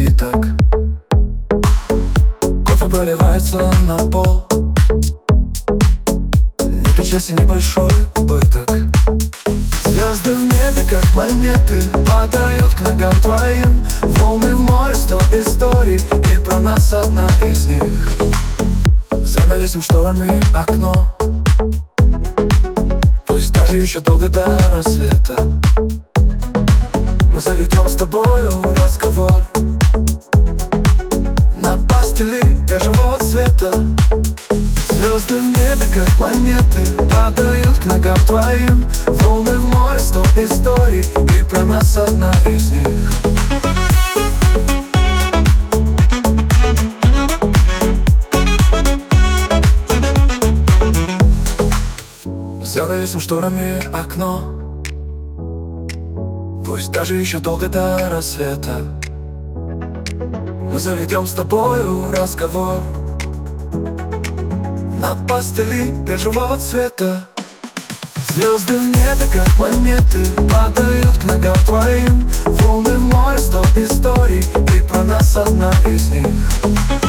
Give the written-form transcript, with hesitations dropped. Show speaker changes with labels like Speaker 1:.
Speaker 1: напиток. Кофе проливается на пол. Не печалься, небольшой убыток. Звезды в небе, как планеты, падают к ногам твоим. Волны в море, 100 историй, и про нас одна из них. Занавесим шторами окно, пусть даже еще долго до рассвета. Мы заведем с тобою разговор на постели бежевого цвета. Звезды в небе, как планеты, падают к ногам твоим. Волны в море, 100 историй, и про нас одна из них. Занавесим шторами окно, пусть даже еще долго до рассвета. Мы заведем с тобою разговор на постели бежевого цвета. Звезды в небе, как планеты, падают к ногам твоим. Волны в море, 100 историй, и про нас одна из них.